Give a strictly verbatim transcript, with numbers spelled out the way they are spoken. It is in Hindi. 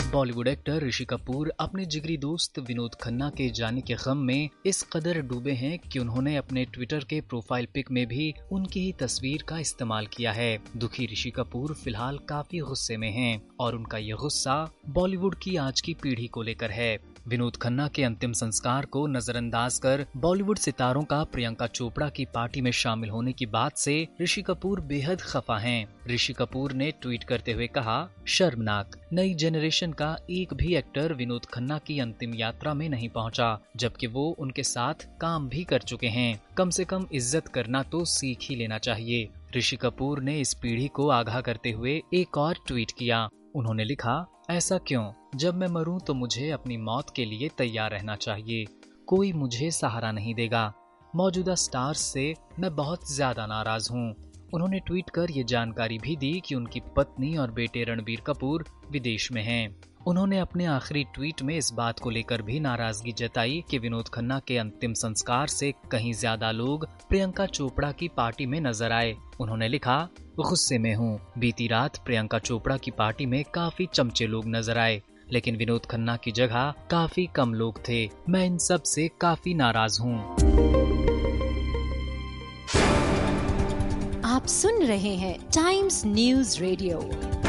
बॉलीवुड एक्टर ऋषि कपूर अपने जिगरी दोस्त विनोद खन्ना के जाने के गम में इस कदर डूबे हैं कि उन्होंने अपने ट्विटर के प्रोफाइल पिक में भी उनकी ही तस्वीर का इस्तेमाल किया है। दुखी ऋषि कपूर फिलहाल काफी गुस्से में हैं और उनका यह गुस्सा बॉलीवुड की आज की पीढ़ी को लेकर है। विनोद खन्ना के अंतिम संस्कार को नजरअंदाज कर बॉलीवुड सितारों का प्रियंका चोपड़ा की पार्टी में शामिल होने की बात से ऋषि कपूर बेहद खफा हैं। ऋषि कपूर ने ट्वीट करते हुए कहा, शर्मनाक, नई जनरेशन का एक भी एक्टर विनोद खन्ना की अंतिम यात्रा में नहीं पहुंचा, जबकि वो उनके साथ काम भी कर चुके हैं। कम से कम इज्जत करना तो सीख ही लेना चाहिए। ऋषि कपूर ने इस पीढ़ी को आगाह करते हुए एक और ट्वीट किया। उन्होंने लिखा, ऐसा क्यों? जब मैं मरूं तो मुझे अपनी मौत के लिए तैयार रहना चाहिए। कोई मुझे सहारा नहीं देगा। मौजूदा स्टार्स से मैं बहुत ज्यादा नाराज हूं। उन्होंने ट्वीट कर ये जानकारी भी दी कि उनकी पत्नी और बेटे रणबीर कपूर विदेश में हैं। उन्होंने अपने आखिरी ट्वीट में इस बात को लेकर भी नाराजगी जताई कि विनोद खन्ना के अंतिम संस्कार से कहीं ज्यादा लोग प्रियंका चोपड़ा की पार्टी में नजर आए। उन्होंने लिखा, गुस्से में हूँ। बीती रात प्रियंका चोपड़ा की पार्टी में काफी चमचे लोग नजर आए, लेकिन विनोद खन्ना की जगह काफी कम लोग थे। मैं इन सब से काफी नाराज हूँ। आप सुन रहे हैं टाइम्स न्यूज रेडियो।